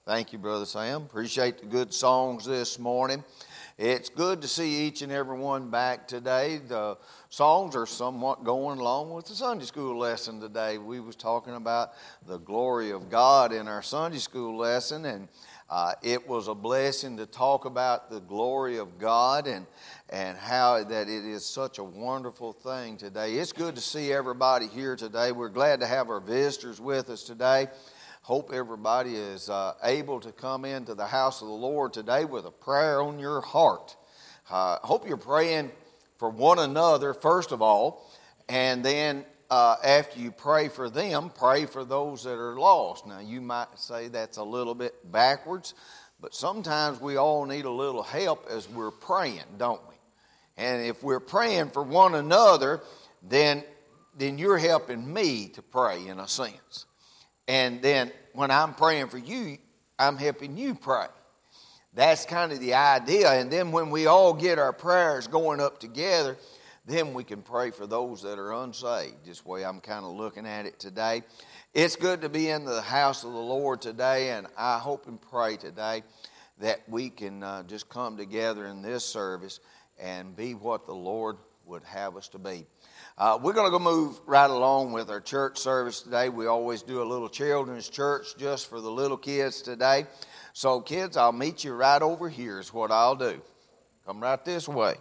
Thank you, Brother Sam. Appreciate the good songs this morning. It's good to see each and every one back today. The songs are somewhat going along with the Sunday school lesson today. We was talking about the glory of God in our Sunday school lesson, and it was a blessing to talk about the glory of God and how that it is such a wonderful thing today. It's good to see everybody here today. We're glad to have our visitors with us today. Hope everybody is able to come into the house of the Lord today with a prayer on your heart. Hope you're praying for one another, first of all, and then after you pray for them, pray for those that are lost. Now, you might say that's a little bit backwards, but sometimes we all need a little help as we're praying, don't we? And if we're praying for one another, then you're helping me to pray in a sense. And then when I'm praying for you, I'm helping you pray. That's kind of the idea. And then when we all get our prayers going up together, then we can pray for those that are unsaved. This way I'm kind of looking at it today. It's good to be in the house of the Lord today, and I hope and pray today that we can just come together in this service and be what the Lord would have us to be. We're going to go move right along with our church service today. We always do a little children's church just for the little kids today. So kids, I'll meet you right over here is what I'll do. Come right this way.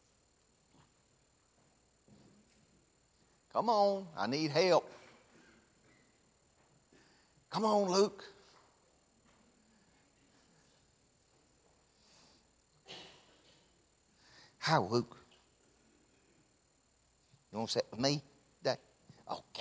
Come on, I need help. Come on, Luke. Hi, Luke. You want to sit with me today? Okay.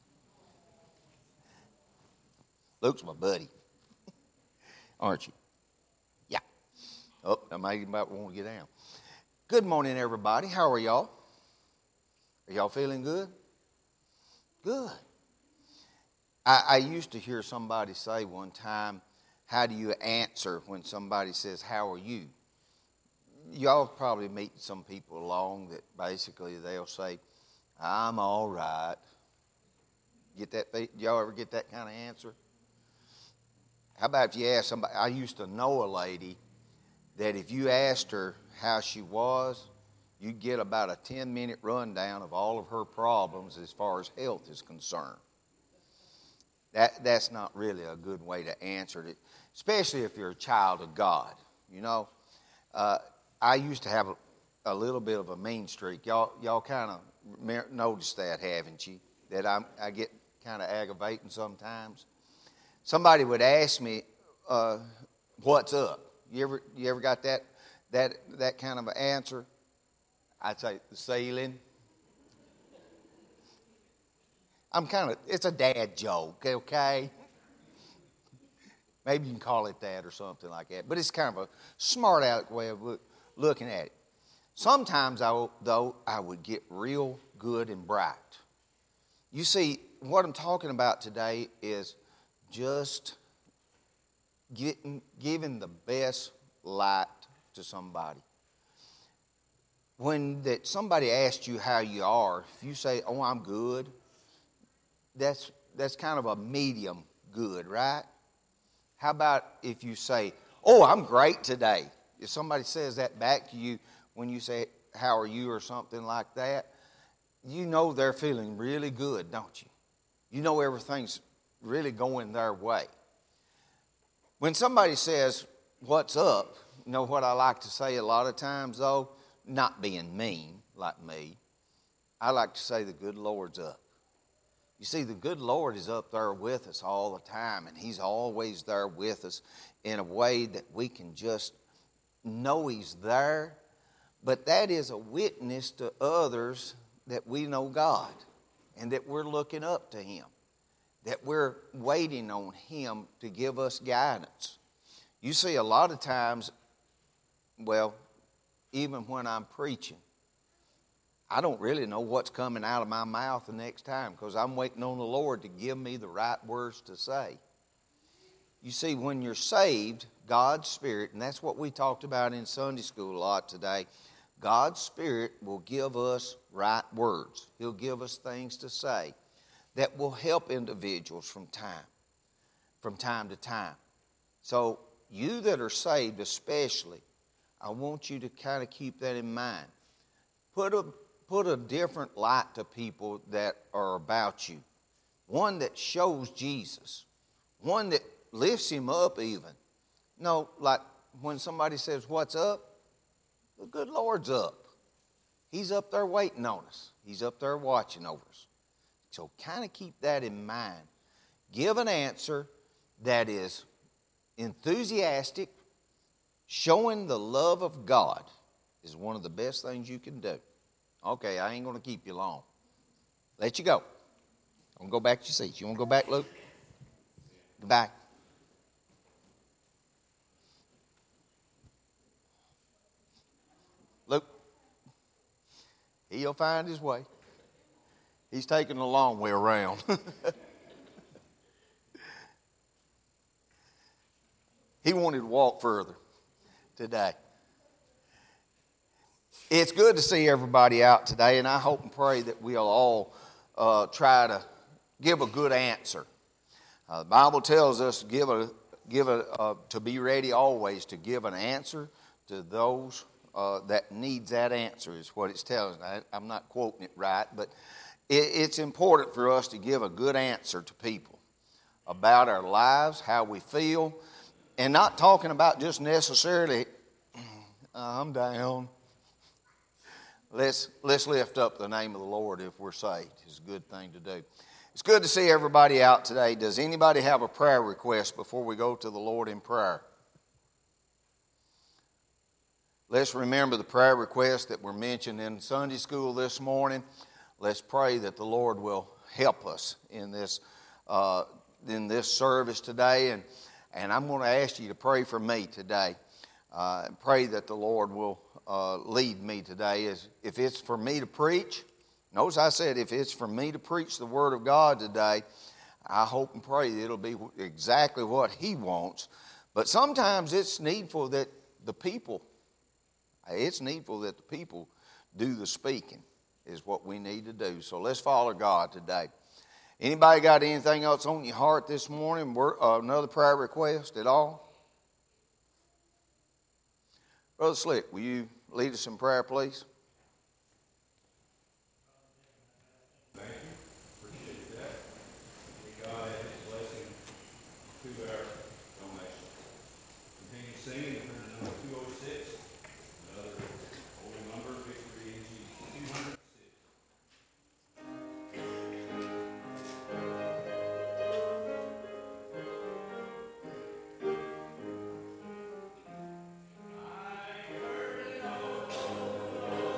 Luke's my buddy. Aren't you? Yeah. Oh, I might about want to get down. Good morning, everybody. How are y'all? Are y'all feeling good? Good. I used to hear somebody say one time, how do you answer when somebody says, how are you? Y'all probably meet some people along that basically they'll say, I'm all right. Get that? Y'all ever get that kind of answer? How about if you ask somebody? I used to know a lady that if you asked her how she was, you'd get about a 10-minute rundown of all of her problems as far as health is concerned. That's not really a good way to answer it, especially if you're a child of God. You know, I used to have a little bit of a mean streak. Y'all kind of noticed that, haven't you? That I get kind of aggravating sometimes. Somebody would ask me, "What's up?" You ever got that kind of an answer? I'd say the ceiling. It's a dad joke, okay? Maybe you can call it that or something like that. But it's kind of a smart aleck way of looking at it. Sometimes, though, I would get real good and bright. You see, what I'm talking about today is just giving the best light to somebody. When somebody asks you how you are, if you say, oh, I'm good, that's kind of a medium good, right? How about if you say, oh, I'm great today? If somebody says that back to you when you say, how are you, or something like that, you know they're feeling really good, don't you? You know everything's really going their way. When somebody says, what's up, you know what I like to say a lot of times, though? Not being mean like me, I like to say the good Lord's up. You see, the good Lord is up there with us all the time, and He's always there with us in a way that we can just know He's there. But that is a witness to others that we know God and that we're looking up to Him, that we're waiting on Him to give us guidance. You see, a lot of times, well, even when I'm preaching, I don't really know what's coming out of my mouth the next time because I'm waiting on the Lord to give me the right words to say. You see, when you're saved, God's Spirit, and that's what we talked about in Sunday school a lot today, God's Spirit will give us right words. He'll give us things to say that will help individuals from time to time. So you that are saved especially, I want you to kind of keep that in mind. Put a different light to people that are about you. One that shows Jesus. One that lifts him up even. No, like when somebody says, "What's up?" The good Lord's up. He's up there waiting on us. He's up there watching over us. So kind of keep that in mind. Give an answer that is enthusiastic. Showing the love of God is one of the best things you can do. Okay, I ain't going to keep you long. Let you go. I'm going to go back to your seats. You want to go back, Luke? Go back. Luke, he'll find his way. He's taking the long way around. He wanted to walk further today. It's good to see everybody out today, and I hope and pray that we'll all try to give a good answer. The Bible tells us to be ready always to give an answer to those that needs that answer is what it's telling us. I'm not quoting it right, but it's important for us to give a good answer to people about our lives, how we feel, and not talking about just necessarily, I'm down. Let's lift up the name of the Lord if we're saved. It's a good thing to do. It's good to see everybody out today. Does anybody have a prayer request before we go to the Lord in prayer? Let's remember the prayer requests that were mentioned in Sunday school this morning. Let's pray that the Lord will help us in this service today. And I'm going to ask you to pray for me today. Pray that the Lord will lead me today. If it's for me to preach, notice I said if it's for me to preach the Word of God today, I hope and pray that it'll be exactly what He wants. But sometimes it's needful that the people do the speaking is what we need to do. So let's follow God today. Anybody got anything else on your heart this morning? Another prayer request at all? Brother Slick, will you lead us in prayer, please? Thank you. Appreciate that. May God add His blessing to our donation. Continue singing and turn to number 206. Another holy number, Victory in Jesus. 206. I heard it all.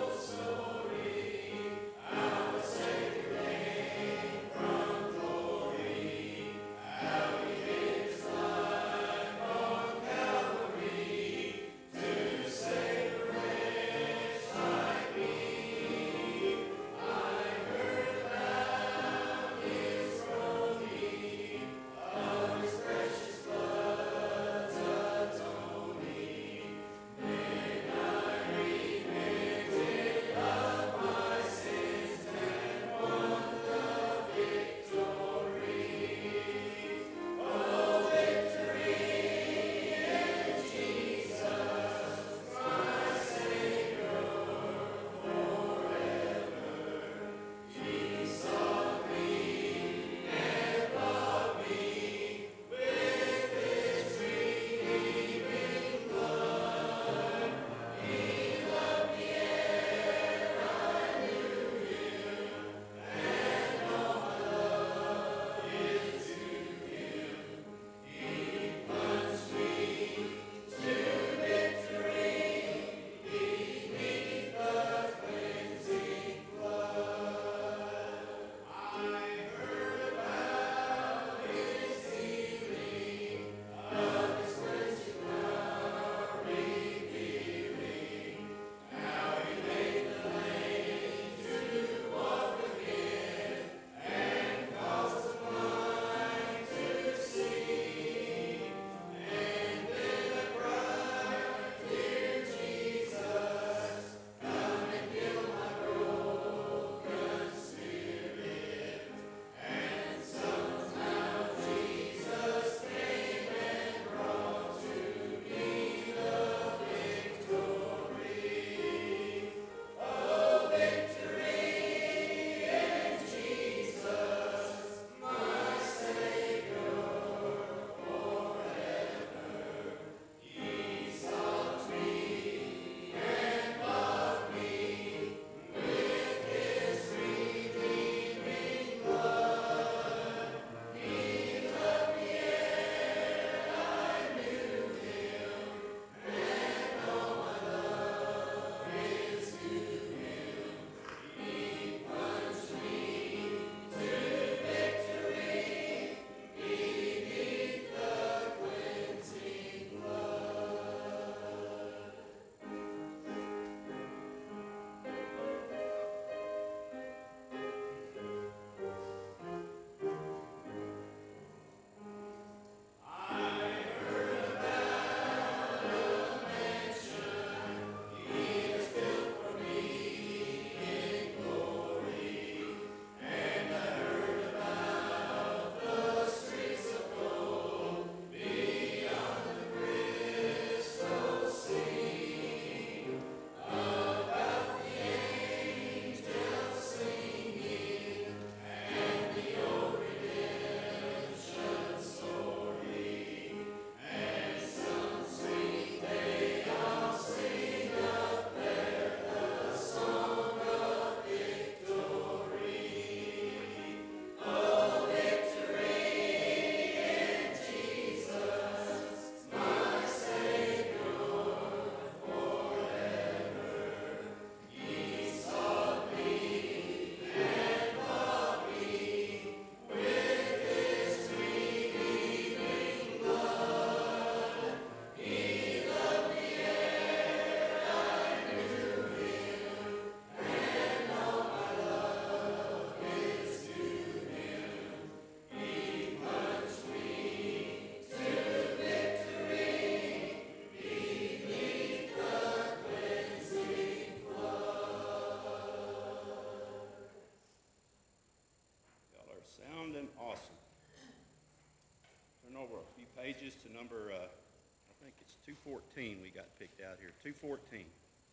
number, I think it's 214 we got picked out here. 214.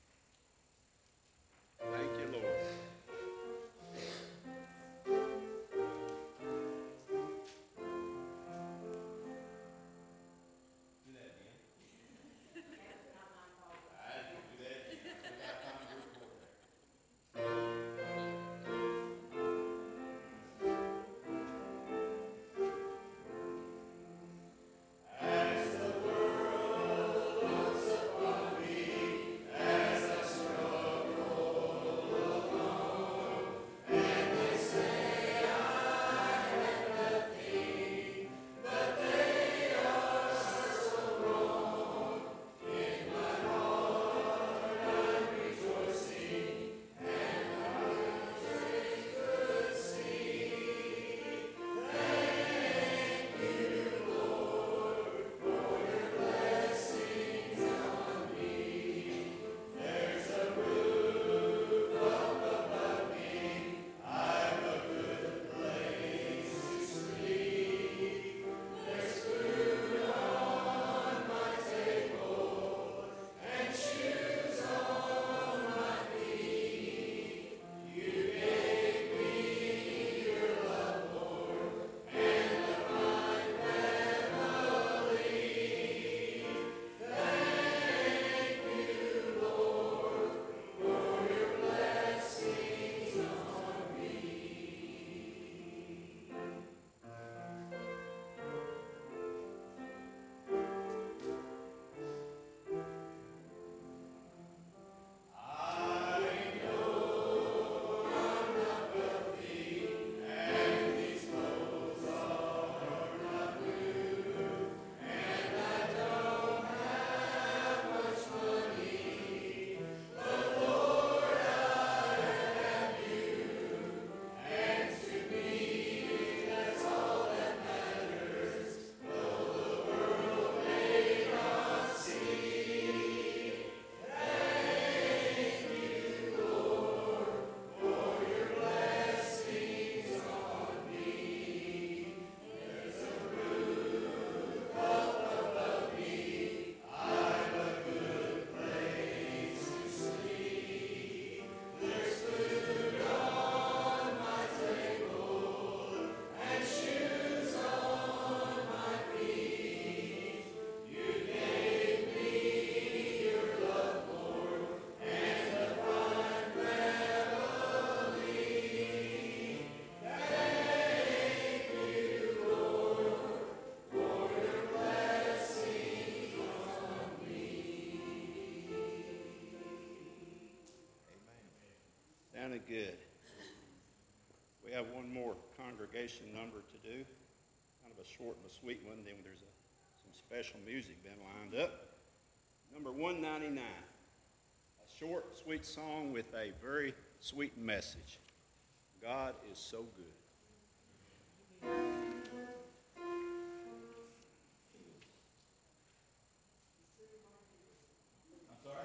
Thank you, Lord. Do that again. I didn't do that again. I took out time to record that. Sounded good. We have one more congregation number to do, kind of a short and a sweet one. Then there's some special music been lined up. Number 199, a short, sweet song with a very sweet message. God is so good. I'm sorry?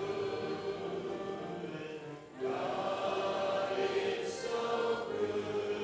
God is so good.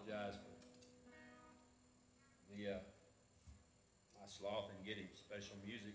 apologize for the my sloth in getting special music.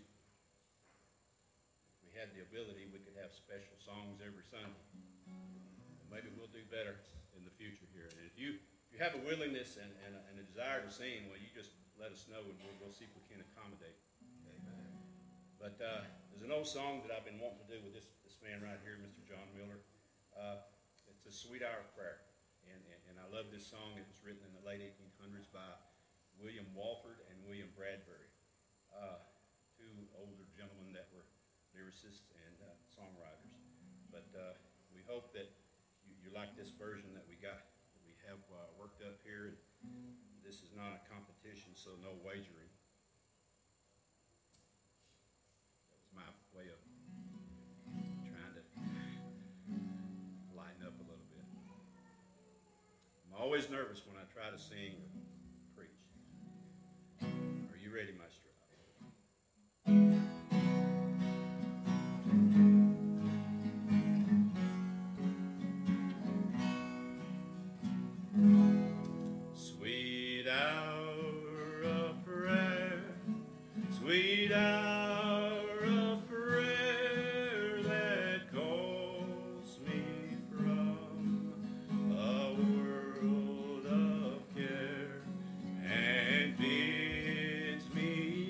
If we had the ability, we could have special songs every Sunday. Maybe we'll do better in the future here. And if you have a willingness and a desire to sing, well, you just let us know, and we'll see if we can accommodate. Amen. But there's an old song that I've been wanting to do with this man right here, Mr. John Miller. It's a Sweet Hour of Prayer. And I love this song. It was written in the late 1800s by William Walford and William Bradbury, two older gentlemen that were lyricists and songwriters. But we hope that you like this version that we got, that we have worked up here. This is not a competition, so no wagering. That was my way of trying to lighten up a little bit. I'm always nervous when I try to sing or preach. Are you ready, Maestro? Sweet hour of prayer, sweet hour of prayer that calls me from a world of care and bids me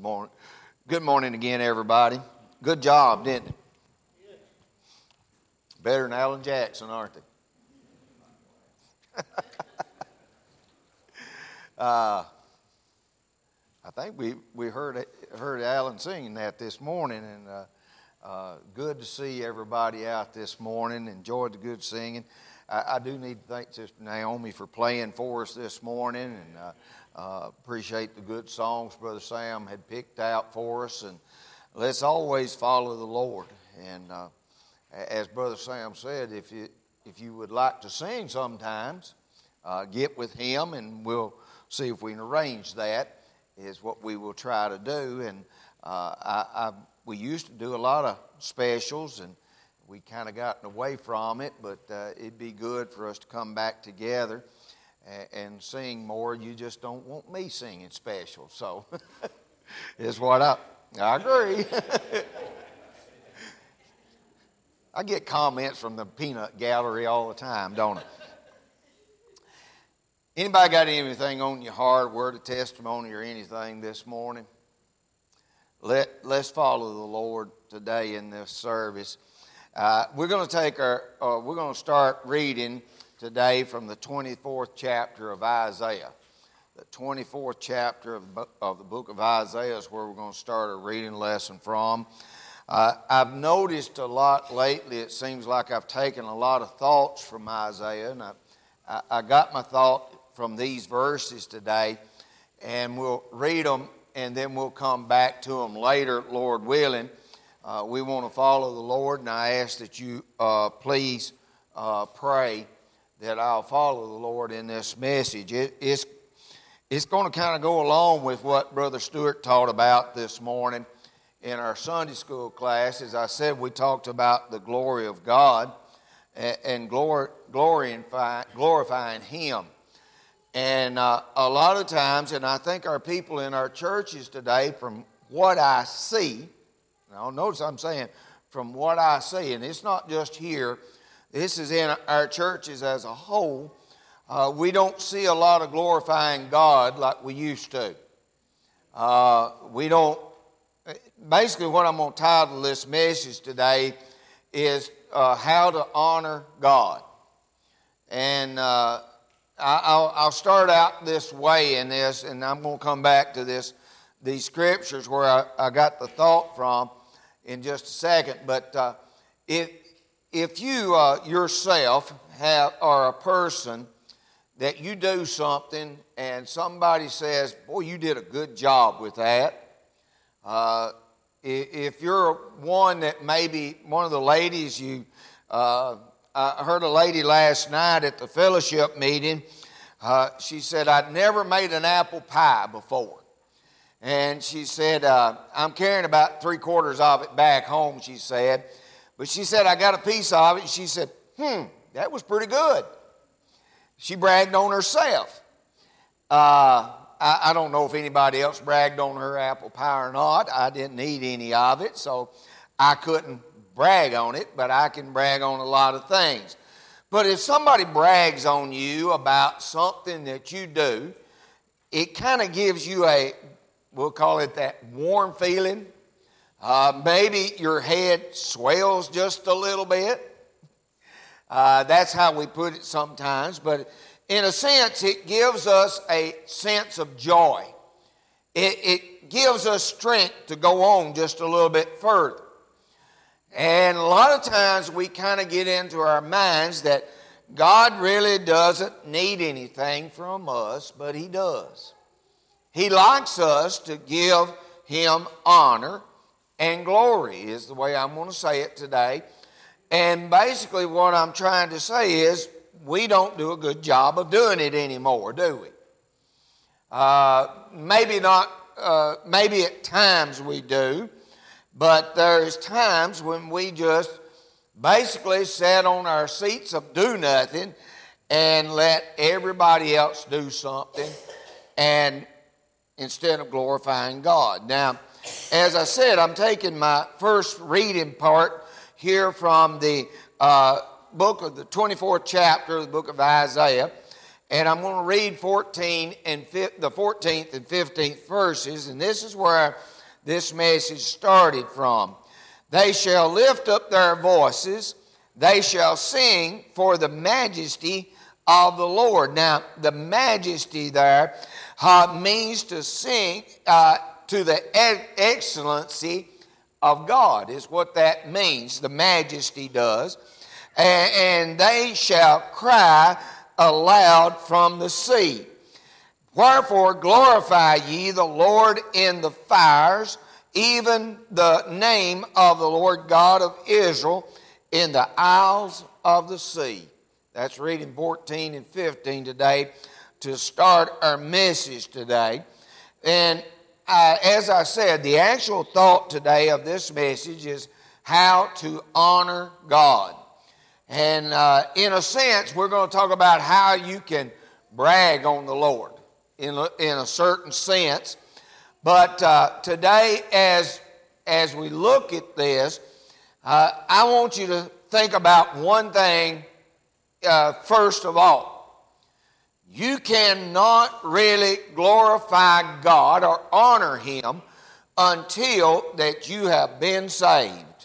Good morning. Good morning again, everybody. Good job, didn't it? Better than Alan Jackson, aren't they? I think we heard Alan singing that this morning, and good to see everybody out this morning. Enjoyed the good singing. I do need to thank Sister Naomi for playing for us this morning, and appreciate the good songs Brother Sam had picked out for us. And let's always follow the Lord. And as Brother Sam said, if you would like to sing sometimes, get with him, and we'll see if we can arrange that. Is what we will try to do. And we used to do a lot of specials, and we kind of gotten away from it, but it'd be good for us to come back together and sing more. You just don't want me singing special, so is what I agree. I get comments from the peanut gallery all the time, don't I? Anybody got anything on your heart, word of testimony or anything this morning? Let's follow the Lord today in this service. We're going to start reading today from the 24th chapter of Isaiah. The 24th chapter of the book of Isaiah is where we're going to start our reading lesson from. I've noticed a lot lately, it seems like I've taken a lot of thoughts from Isaiah, and I got my thought from these verses today, and we'll read them, and then we'll come back to them later, Lord willing. We want to follow the Lord, and I ask that you please pray that I'll follow the Lord in this message. It's going to kind of go along with what Brother Stewart taught about this morning in our Sunday school class. As I said, we talked about the glory of God and glorifying Him. And a lot of times, and I think our people in our churches today, from what I see, now notice I'm saying from what I see, and it's not just here, this is in our churches as a whole, we don't see a lot of glorifying God like we used to. We don't, basically what I'm going to title this message today is how to honor God. And I'll start out this way in this, and I'm going to come back to these scriptures where I got the thought from in just a second. But if you yourself are a person that you do something and somebody says, boy, you did a good job with that. If you're one that maybe one of the ladies I heard a lady last night at the fellowship meeting. She said, I'd never made an apple pie before. And she said, I'm carrying about 3/4 of it back home, she said. But she said, I got a piece of it. And she said, that was pretty good. She bragged on herself. I don't know if anybody else bragged on her apple pie or not. I didn't eat any of it, so I couldn't brag on it, but I can brag on a lot of things. But if somebody brags on you about something that you do, it kind of gives you we'll call it that warm feeling. Maybe your head swells just a little bit. That's how we put it sometimes. But in a sense, it gives us a sense of joy. It gives us strength to go on just a little bit further. And a lot of times we kind of get into our minds that God really doesn't need anything from us, but He does. He likes us to give Him honor and glory, is the way I'm going to say it today. And basically what I'm trying to say is we don't do a good job of doing it anymore, do we? Maybe not, maybe at times we do. But there's times when we just basically sit on our seats of do nothing and let everybody else do something, and instead of glorifying God. Now, as I said, I'm taking my first reading part here from the book of the 24th chapter of the book of Isaiah. And I'm going to read the 14th and 15th verses, and this is where this message started from. They shall lift up their voices, they shall sing for the majesty of the Lord. Now, the majesty there means to sing to the excellency of God, is what that means. The majesty does. And they shall cry aloud from the sea. Wherefore glorify ye the Lord in the fires, even the name of the Lord God of Israel in the isles of the sea. That's reading 14 and 15 today to start our message today. And as I said, the actual thought today of this message is how to honor God. And in a sense, we're going to talk about how you can brag on the Lord in a certain sense. But today, as we look at this, I want you to think about one thing first of all. You cannot really glorify God or honor Him until that you have been saved.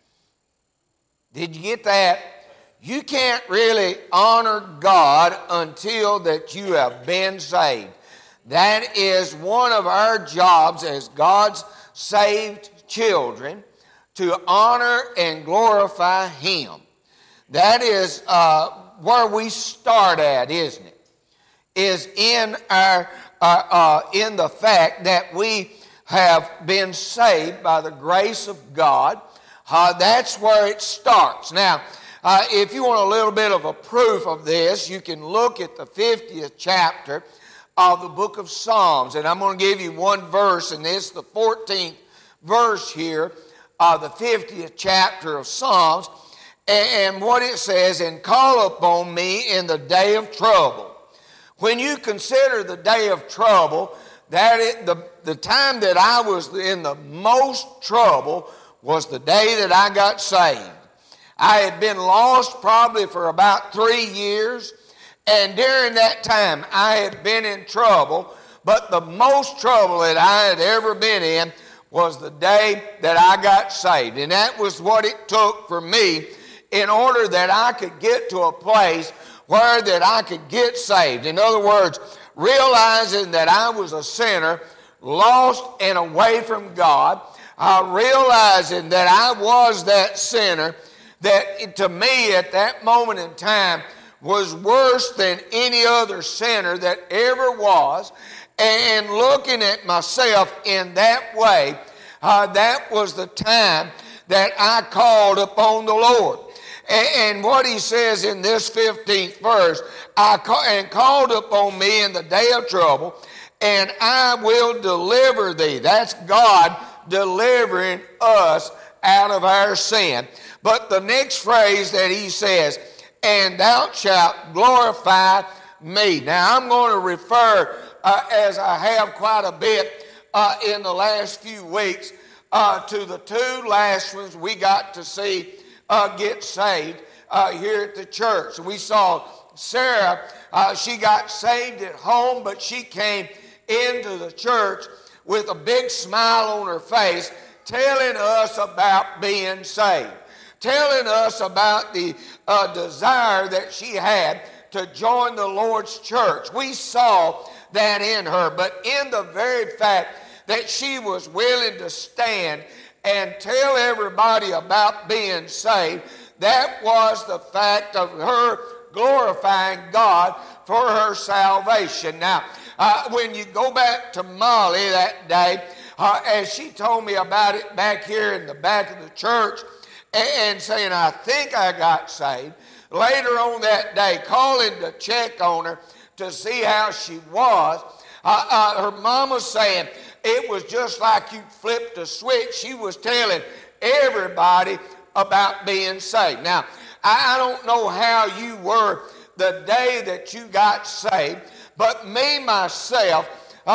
Did you get that? You can't really honor God until that you have been saved. That is one of our jobs as God's saved children, to honor and glorify Him. That is where we start at, isn't it? Is in in the fact that we have been saved by the grace of God. That's where it starts. Now, if you want a little bit of a proof of this, you can look at the 50th chapter of the book of Psalms. And I'm going to give you one verse, and this is the 14th verse here of the 50th chapter of Psalms. And what it says, and call upon me in the day of trouble. When you consider the day of trouble, the time that I was in the most trouble was the day that I got saved. I had been lost probably for about 3 years, and during that time I had been in trouble, but the most trouble that I had ever been in was the day that I got saved. And that was what it took for me in order that I could get to a place where that I could get saved. In other words, realizing that I was a sinner, lost and away from God, realizing that I was that sinner, that to me at that moment in time was worse than any other sinner that ever was. And looking at myself in that way, that was the time that I called upon the Lord. And what he says in this 15th verse, and called upon me in the day of trouble, and I will deliver thee. That's God delivering us out of our sin. But the next phrase that he says, and thou shalt glorify me. Now I'm going to refer, as I have quite a bit in the last few weeks, to the two last ones we got to see get saved here at the church. We saw Sarah, she got saved at home, but she came into the church with a big smile on her face, telling us about being saved, telling us about the desire that she had to join the Lord's church. We saw that in her, but in the very fact that she was willing to stand and tell everybody about being saved, that was the fact of her glorifying God for her salvation. Now, when you go back to Molly that day, as she told me about it back here in the back of the church, and saying, I think I got saved. Later on that day, calling to check on her to see how she was, her mom was saying, it was just like you flipped a switch. She was telling everybody about being saved. Now, I don't know how you were the day that you got saved, but me, myself,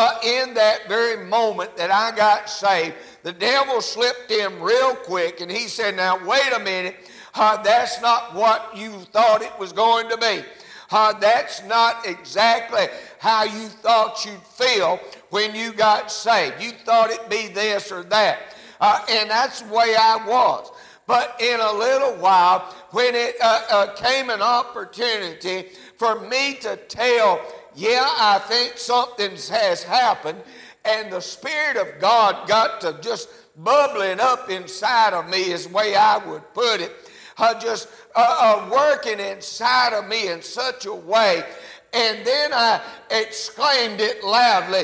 in that very moment that I got saved, the devil slipped in real quick, and he said, now, wait a minute, that's not what you thought it was going to be. That's not exactly how you thought you'd feel when you got saved. You thought it'd be this or that. And that's the way I was. But in a little while, when it came an opportunity for me to tell, yeah, I think something has happened, and the Spirit of God got to just bubbling up inside of me is the way I would put it, just working inside of me in such a way. And then I exclaimed it loudly,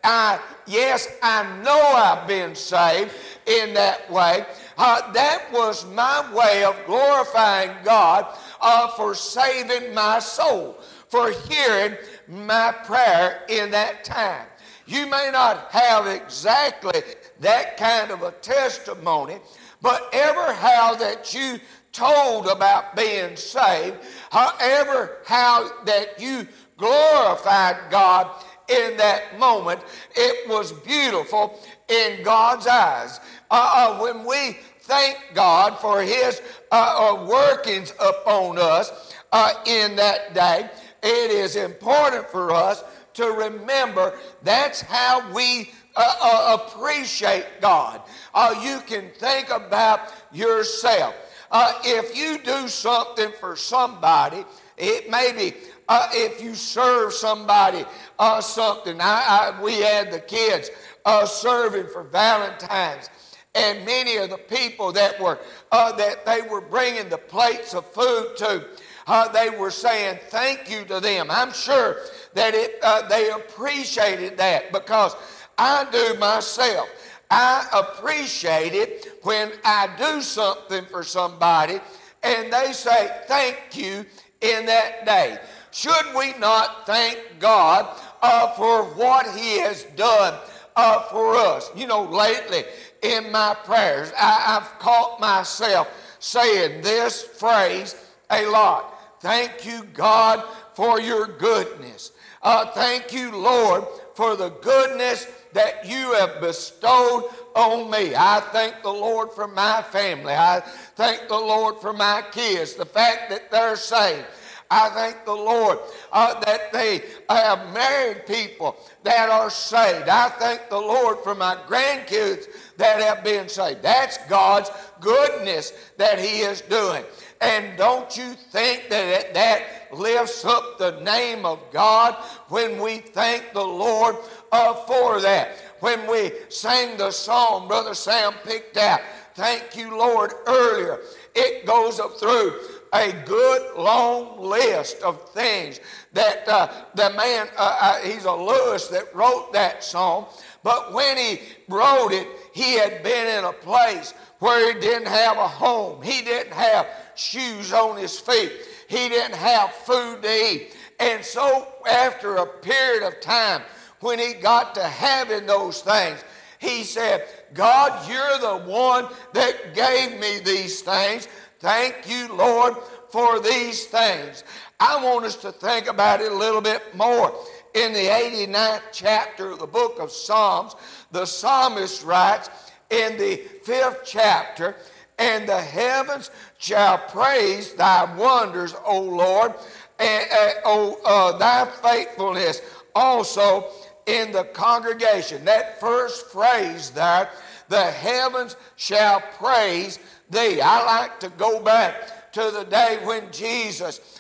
yes, I know I've been saved in that way. That was my way of glorifying God for saving my soul, for hearing my prayer in that time. You may not have exactly that kind of a testimony, but ever how that you told about being saved, however how that you glorified God in that moment, it was beautiful in God's eyes. When we thank God for His workings upon us in that day, it is important for us to remember that's how we appreciate God. You can think about yourself. If you do something for somebody, it may be if you serve somebody something. We had the kids serving for Valentine's, and many of the people that they were bringing the plates of food to, they were saying thank you to them. I'm sure that they appreciated that, because I do myself. I appreciate it when I do something for somebody and they say thank you in that day. Should we not thank God for what He has done for us? You know, lately in my prayers, I've caught myself saying this phrase a lot. Thank you, God, for your goodness. Thank you, Lord, for the goodness that you have bestowed on me. I thank the Lord for my family. I thank the Lord for my kids, the fact that they're saved. I thank the Lord that they have married people that are saved. I thank the Lord for my grandkids that have been saved. That's God's goodness that He is doing. And don't you think that lifts up the name of God when we thank the Lord for that? When we sang the song Brother Sam picked out, thank you, Lord, earlier, it goes up through a good long list of things that the man, he's a Lewis that wrote that song, but when he wrote it, he had been in a place where he didn't have a home. He didn't have shoes on his feet. He didn't have food to eat. And so after a period of time, when he got to having those things, he said, God, you're the one that gave me these things. Thank you, Lord, for these things. I want us to think about it a little bit more. In the 89th chapter of the book of Psalms, the psalmist writes in the 5th chapter, and the heavens shall praise thy wonders, O Lord, and thy faithfulness also in the congregation. That first phrase there, the heavens shall praise thee. I like to go back to the day when Jesus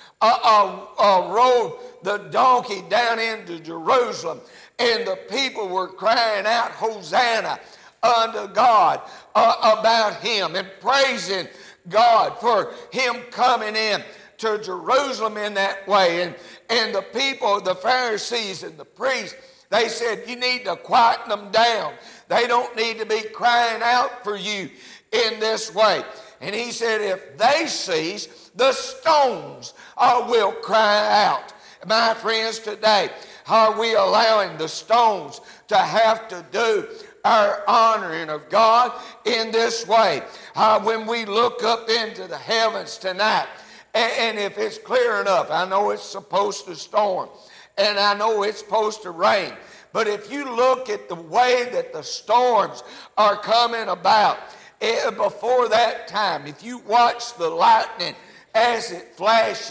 rode the donkey down into Jerusalem, and the people were crying out, Hosanna unto God, about Him, and praising God for Him coming in to Jerusalem in that way. And the people, the Pharisees and the priests, they said, you need to quieten them down. They don't need to be crying out for you in this way. And He said, if they cease, the stones will cry out. My friends, today, are we allowing the stones to have to do our honoring of God in this way? When we look up into the heavens tonight, and if it's clear enough, I know it's supposed to storm, and I know it's supposed to rain, but if you look at the way that the storms are coming about, before that time, if you watch the lightning as it flashes,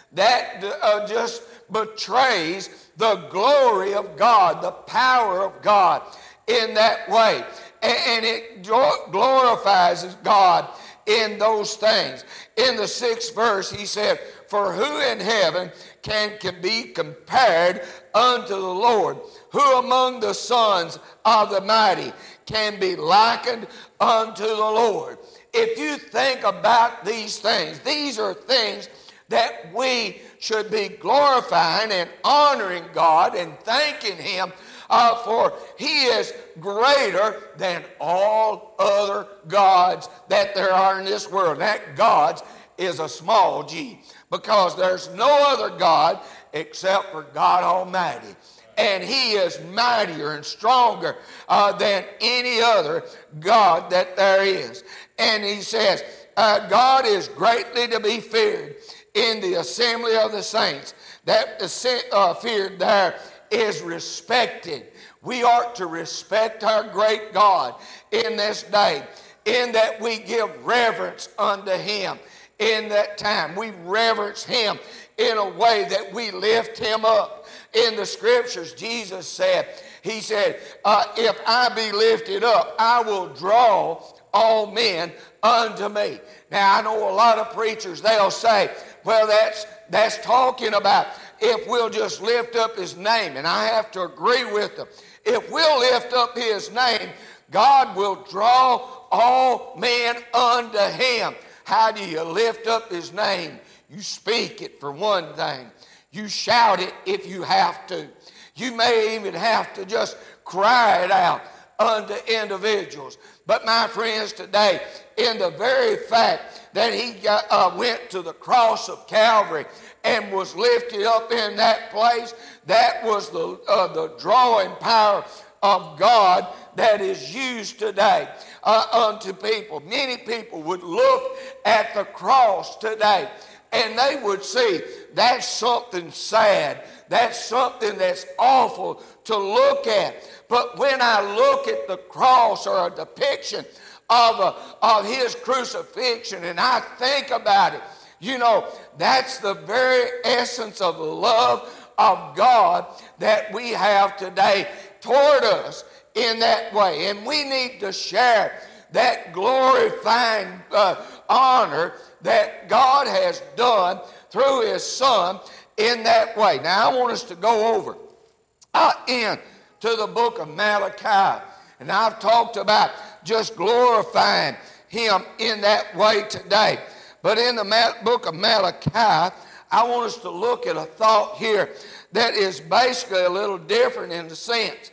that just betrays the glory of God, the power of God in that way. And it glorifies God in those things. In the 6th verse, he said, for who in heaven can be compared unto the Lord? Who among the sons of the mighty can be likened unto the Lord? If you think about these things are things that we should be glorifying and honoring God and thanking Him for He is greater than all other gods that there are in this world. That gods is a small g, because there's no other God except for God Almighty. And He is mightier and stronger than any other God that there is. And he says, God is greatly to be feared in the assembly of the saints. That feared there is respected. We ought to respect our great God in this day, in that we give reverence unto Him. In that time, we reverence Him in a way that we lift Him up. In the scriptures, Jesus said, He said, if I be lifted up, I will draw all men unto me. Now, I know a lot of preachers, they'll say, well, that's talking about if we'll just lift up His name. And I have to agree with them. If we'll lift up His name, God will draw all men unto Him. How do you lift up His name? You speak it, for one thing. You shout it if you have to. You may even have to just cry it out unto individuals. But my friends, today, in the very fact that He went to the cross of Calvary and was lifted up in that place, that was the drawing power of God that is used today unto people. Many people would look at the cross today and they would see that's something sad. That's something that's awful to look at. But when I look at the cross or a depiction of His crucifixion and I think about it, you know, that's the very essence of the love of God that we have today toward us in that way. And we need to share that glorifying honor that God has done through His Son in that way. Now, I want us to go over into the book of Malachi. And I've talked about just glorifying Him in that way today. But in the book of Malachi, I want us to look at a thought here that is basically a little different in the sense.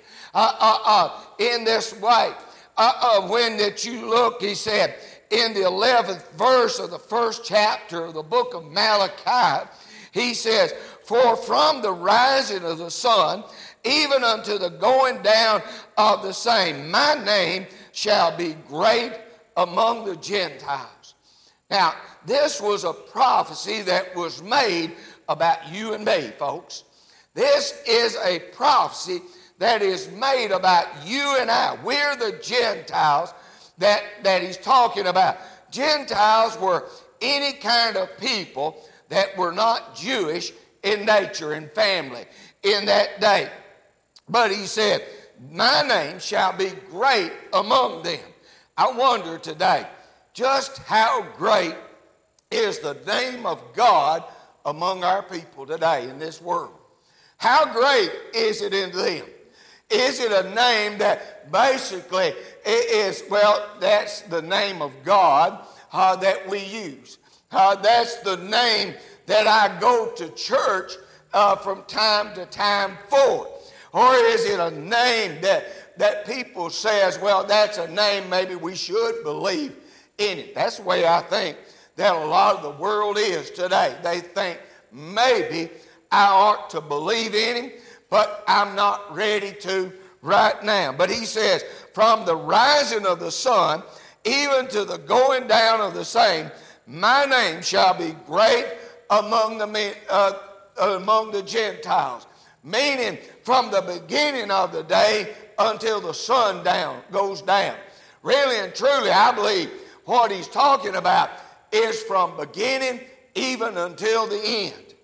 In this way, when that you look, he said, in the 11th verse of the 1st chapter of the book of Malachi, he says, for from the rising of the sun, even unto the going down of the same, my name shall be great among the Gentiles. Now, this was a prophecy that was made about you and me, folks. This is a prophecy that is made about you and I. We're the Gentiles that he's talking about. Gentiles were any kind of people that were not Jewish in nature and family in that day. But he said, my name shall be great among them. I wonder today, just how great is the name of God among our people today in this world? How great is it in them? Is it a name that basically is, well, that's the name of God that we use. That's the name that I go to church from time to time for. Or is it a name that people says, well, that's a name maybe we should believe in it. That's the way I think that a lot of the world is today. They think maybe I ought to believe in Him, but I'm not ready to right now. But he says, from the rising of the sun, even to the going down of the same, my name shall be great among the Gentiles. Meaning, from the beginning of the day until the sun goes down. Really and truly, I believe what he's talking about is from beginning even until the end.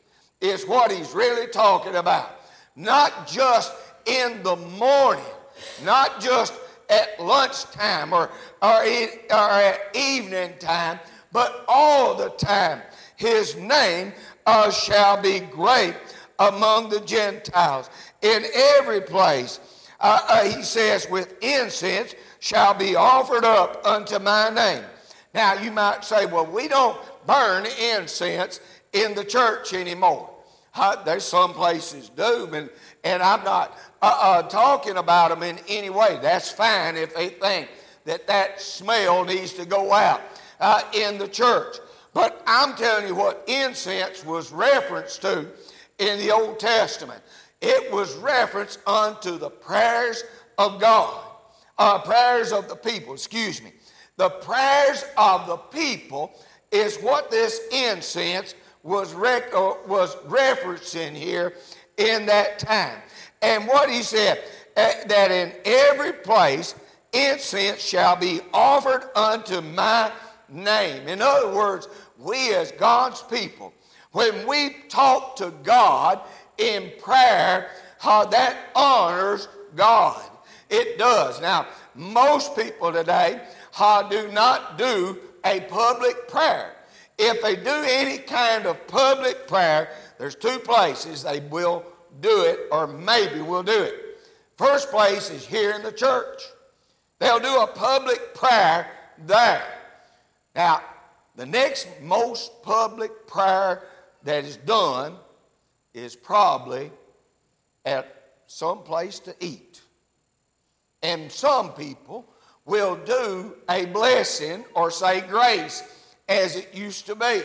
is what he's really talking about. Not just in the morning, not just at lunchtime or at evening time, but all the time. His name shall be great among the Gentiles. In every place, he says, with incense shall be offered up unto my name. Now you might say, well, we don't burn incense in the church anymore. There's some places do, and I'm not talking about them in any way. That's fine if they think that smell needs to go out in the church. But I'm telling you what incense was referenced to in the Old Testament. It was referenced unto the prayers of God, prayers of the people, excuse me. The prayers of the people is what this incense was referencing here in that time. And what he said, that in every place incense shall be offered unto my name. In other words, we as God's people, when we talk to God in prayer, that honors God. It does. Now, most people today do not do a public prayer. If they do any kind of public prayer, there's two places they will do it, or maybe will do it. First place is here in the church. They'll do a public prayer there. Now, the next most public prayer that is done is probably at some place to eat. And some people will do a blessing or say grace as it used to be.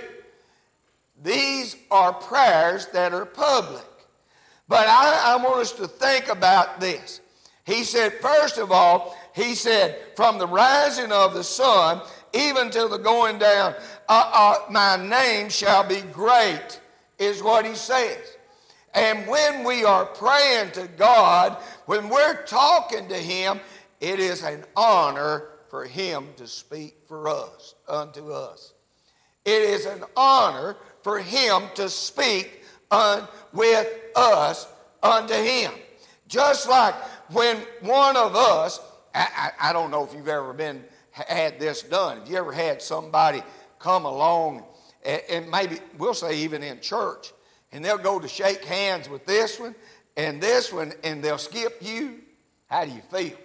These are prayers that are public. But I want us to think about this. He said, first of all, he said, from the rising of the sun even till the going down, my name shall be great, is what he says. And when we are praying to God, when we're talking to him, it is an honor for him to speak for us, unto us. It is an honor for him to speak with us unto him. Just like when one of us, I don't know if you've ever had this done. Have you ever had somebody come along, and maybe we'll say even in church, and they'll go to shake hands with this one, and they'll skip you? How do you feel?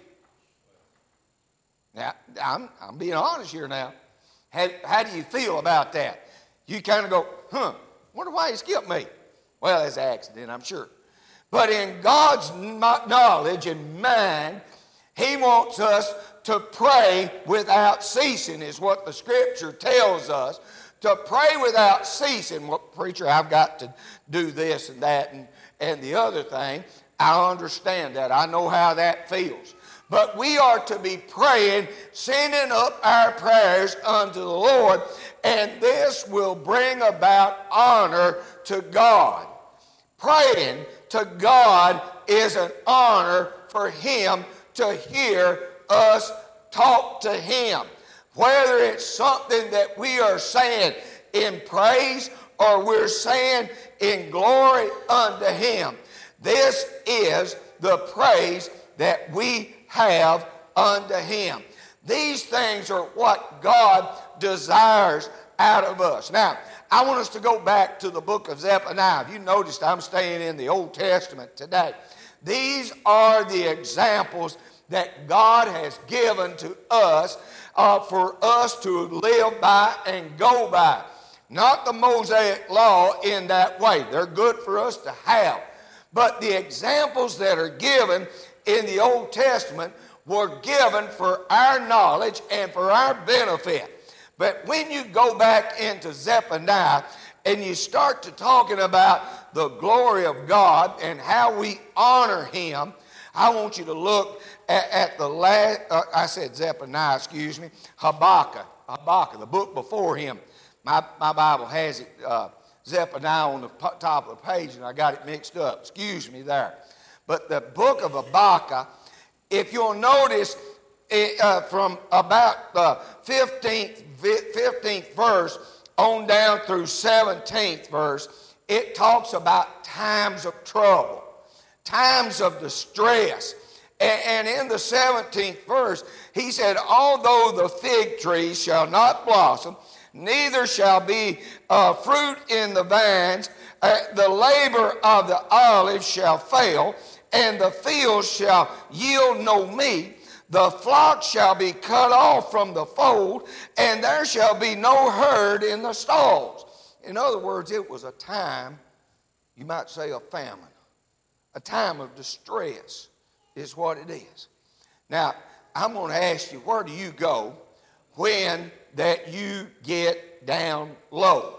Now, I'm being honest here now. How do you feel about that? You kind of go, wonder why he skipped me. Well, it's an accident, I'm sure. But in God's knowledge and mind, he wants us to pray without ceasing, is what the Scripture tells us. To pray without ceasing. Well, preacher, I've got to do this and that and the other thing. I understand that. I know how that feels. But we are to be praying, sending up our prayers unto the Lord, and this will bring about honor to God. Praying to God is an honor for him to hear us talk to him. Whether it's something that we are saying in praise or we're saying in glory unto him, this is the praise that we have unto him. These things are what God desires out of us. Now, I want us to go back to the book of Zephaniah. If you noticed, I'm staying in the Old Testament today. These are the examples that God has given to us for us to live by and go by. Not the Mosaic law in that way. They're good for us to have. But the examples that are given in the Old Testament were given for our knowledge and for our benefit. But when you go back into Zephaniah and you start to talking about the glory of God and how we honor him, I want you to look at the last, I said Zephaniah, excuse me, Habakkuk, the book before him. My Bible has it, Zephaniah on the top of the page, and I got it mixed up. Excuse me there. But the book of Habakkuk, if you'll notice, from about the 15th verse on down through 17th verse, it talks about times of trouble, times of distress. And in the 17th verse, he said, although the fig tree shall not blossom, neither shall be fruit in the vines, the labor of the olive shall fail, and the fields shall yield no meat. The flock shall be cut off from the fold, and there shall be no herd in the stalls. In other words, it was a time, you might say a famine, a time of distress is what it is. Now, I'm going to ask you, where do you go when that you get down low?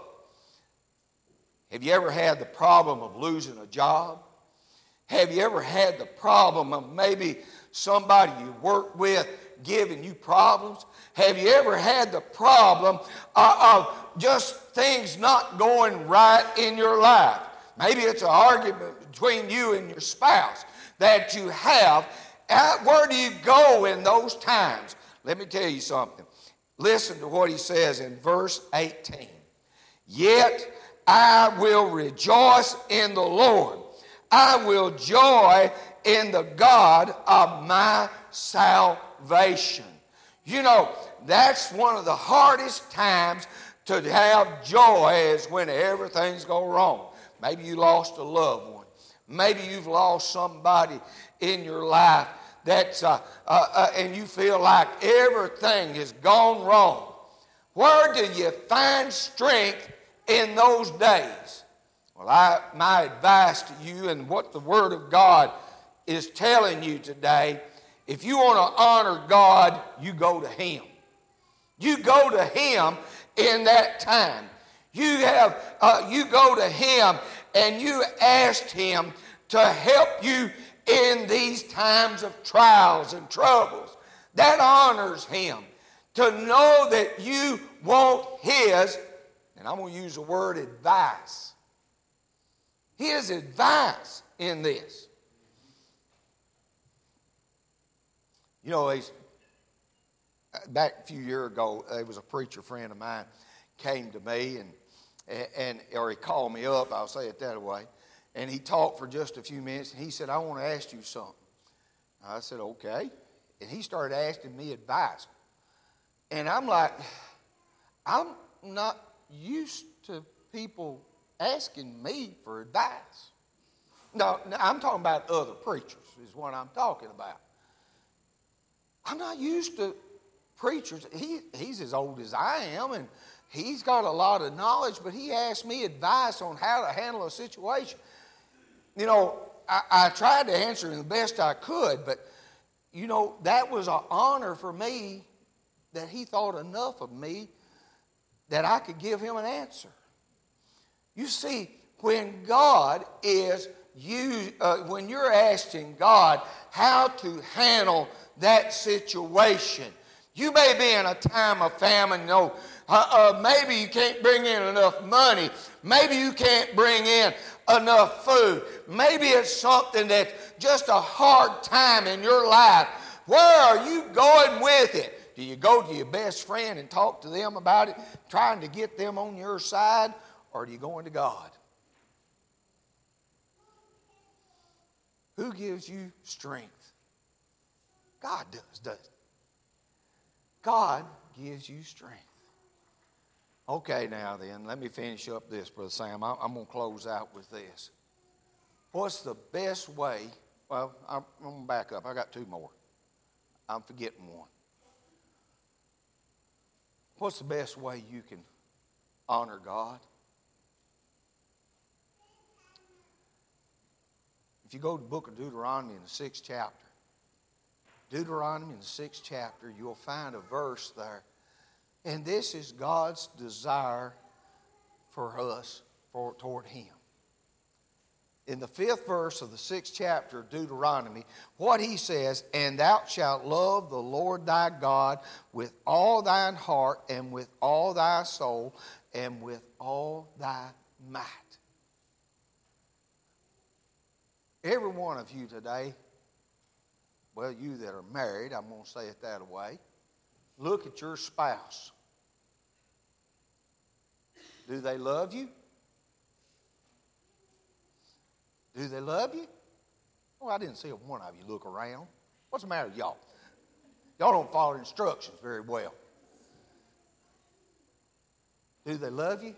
Have you ever had the problem of losing a job? Have you ever had the problem of maybe somebody you work with giving you problems? Have you ever had the problem of just things not going right in your life? Maybe it's an argument between you and your spouse that you have. Where do you go in those times? Let me tell you something. Listen to what he says in verse 18. Yet I will rejoice in the Lord. I will joy in the God of my salvation. You know, that's one of the hardest times to have joy is when everything's going wrong. Maybe you lost a loved one. Maybe you've lost somebody in your life that's and you feel like everything has gone wrong. Where do you find strength in those days? Well, my advice to you and what the Word of God is telling you today, if you want to honor God, you go to Him. You go to Him in that time. You go to Him and you ask Him to help you in these times of trials and troubles. That honors Him. To know that you want His, and I'm going to use the word advice, His advice in this. You know, back a few years ago, there was a preacher friend of mine came to me or he called me up, I'll say it that way, and he talked for just a few minutes, and he said, I want to ask you something. I said, okay. And he started asking me advice. And I'm like, I'm not used to people asking me for advice. No, I'm talking about other preachers is what I'm talking about. I'm not used to preachers. He's as old as I am, and he's got a lot of knowledge, but he asked me advice on how to handle a situation. You know, I tried to answer him the best I could, but, you know, that was an honor for me that he thought enough of me that I could give him an answer. You see, when God is when you're asking God how to handle that situation, you may be in a time of famine. You know, maybe you can't bring in enough money. Maybe you can't bring in enough food. Maybe it's something that's just a hard time in your life. Where are you going with it? Do you go to your best friend and talk to them about it, trying to get them on your side, or do you go into God? Who gives you strength? God does, doesn't he? God gives you strength. Okay, now then, let me finish up this, Brother Sam. I'm going to close out with this. What's the best way? Well, I'm going to back up. I got two more. I'm forgetting one. What's the best way you can honor God? If you go to the book of Deuteronomy in the 6th chapter, Deuteronomy in the 6th chapter, you'll find a verse there. And this is God's desire for us toward Him. In the 5th verse of the 6th chapter of Deuteronomy, what he says, and thou shalt love the Lord thy God with all thine heart and with all thy soul and with all thy might. Every one of you today, well, you that are married, I'm going to say it that way, look at your spouse. Do they love you? Do they love you? Oh, I didn't see one of you look around. What's the matter with y'all? Y'all don't follow instructions very well. Do they love you?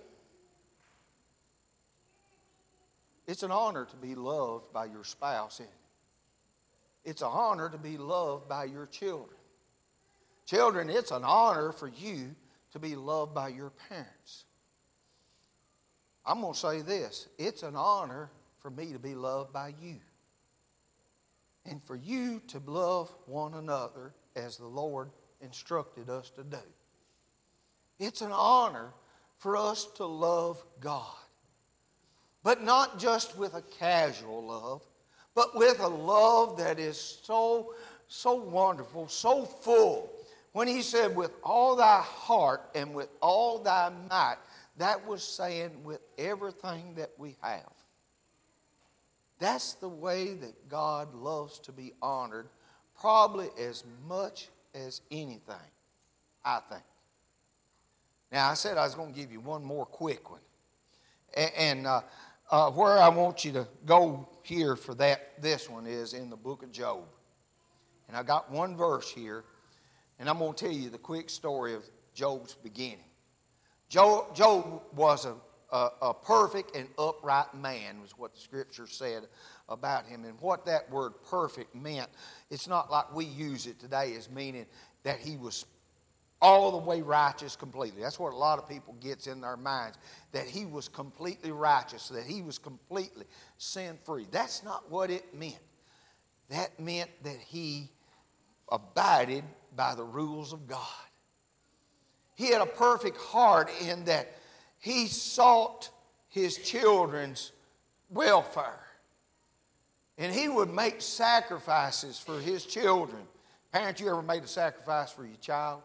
It's an honor to be loved by your spouse, isn't it? It's an honor to be loved by your children. Children, it's an honor for you to be loved by your parents. I'm going to say this. It's an honor for me to be loved by you. And for you to love one another as the Lord instructed us to do. It's an honor for us to love God. But not just with a casual love, but with a love that is so wonderful, so full. When he said, with all thy heart and with all thy might, that was saying with everything that we have. That's the way that God loves to be honored, probably as much as anything, I think. Now, I said I was going to give you one more quick one. And where I want you to go here for this one is in the book of Job. And I got one verse here, and I'm going to tell you the quick story of Job's beginning. Job was a perfect and upright man, was what the Scripture said about him. And what that word perfect meant, it's not like we use it today as meaning that he was all the way righteous completely. That's what a lot of people gets in their minds, that he was completely righteous, that he was completely sin-free. That's not what it meant. That meant that he abided by the rules of God. He had a perfect heart in that he sought his children's welfare. And he would make sacrifices for his children. Parents, you ever made a sacrifice for your child?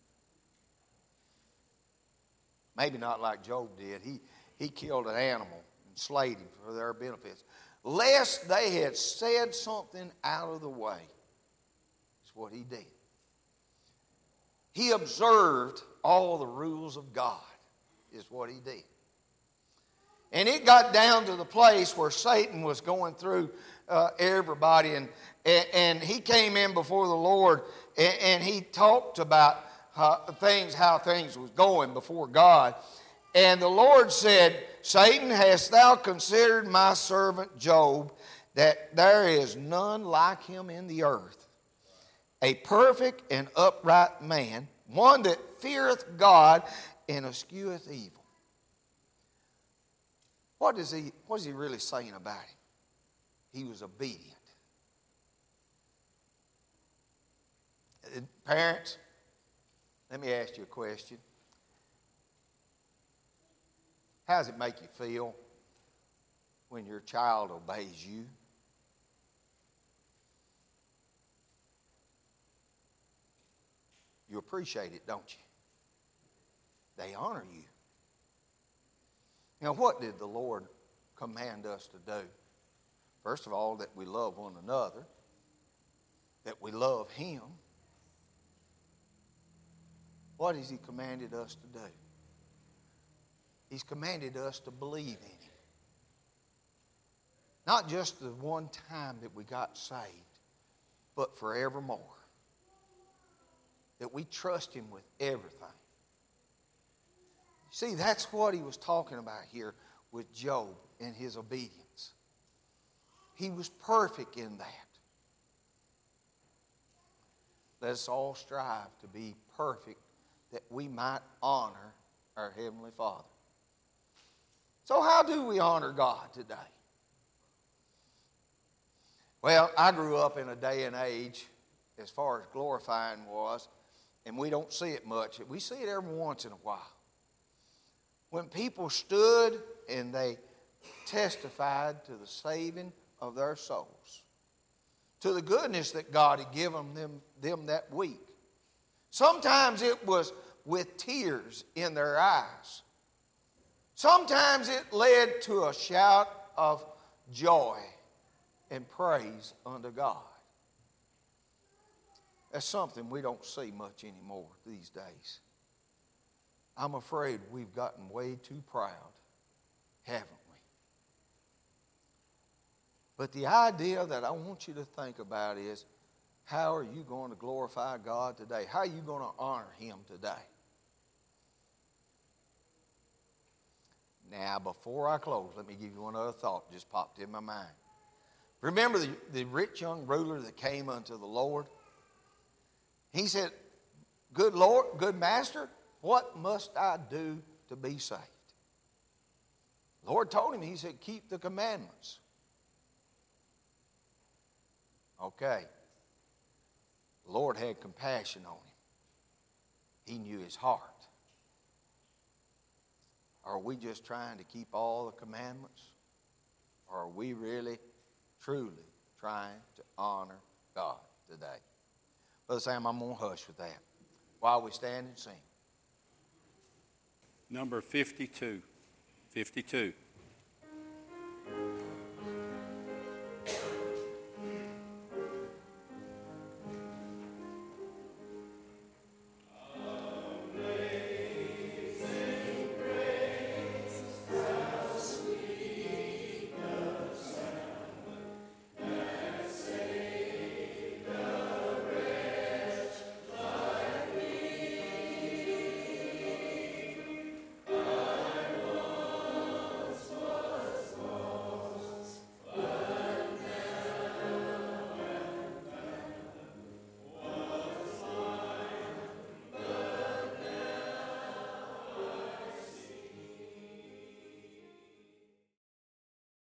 Maybe not like Job did. He killed an animal and slayed him for their benefits. Lest they had said something out of the way. That's what he did. He observed all the rules of God, is what he did. And it got down to the place where Satan was going through everybody. And he came in before the Lord and he talked about how things was going before God. And the Lord said, Satan, hast thou considered my servant Job, that there is none like him in the earth, a perfect and upright man, one that feareth God and escheweth evil. What is he really saying about him? He was obedient. Parents, let me ask you a question. How does it make you feel when your child obeys you? You appreciate it, don't you? They honor you. Now, what did the Lord command us to do? First of all, that we love one another, that we love Him. What has He commanded us to do? He's commanded us to believe in Him. Not just the one time that we got saved, but forevermore. That we trust Him with everything. See, that's what he was talking about here with Job and his obedience. He was perfect in that. Let us all strive to be perfect that we might honor our Heavenly Father. So how do we honor God today? Well, I grew up in a day and age, as far as glorifying was, and we don't see it much. We see it every once in a while. When people stood and they testified to the saving of their souls, to the goodness that God had given them that week. Sometimes it was with tears in their eyes. Sometimes it led to a shout of joy and praise unto God. That's something we don't see much anymore these days. I'm afraid we've gotten way too proud, haven't we? But the idea that I want you to think about is, how are you going to glorify God today? How are you going to honor Him today? Now, before I close, let me give you one other thought just popped in my mind. Remember the rich young ruler that came unto the Lord? He said, "Good Lord, good Master, what must I do to be saved?" The Lord told him, He said, "Keep the commandments." Okay. The Lord had compassion on him. He knew his heart. Are we just trying to keep all the commandments? Or are we really, truly trying to honor God today? Brother Sam, I'm going to hush with that while we stand and sing. Number 52. 52.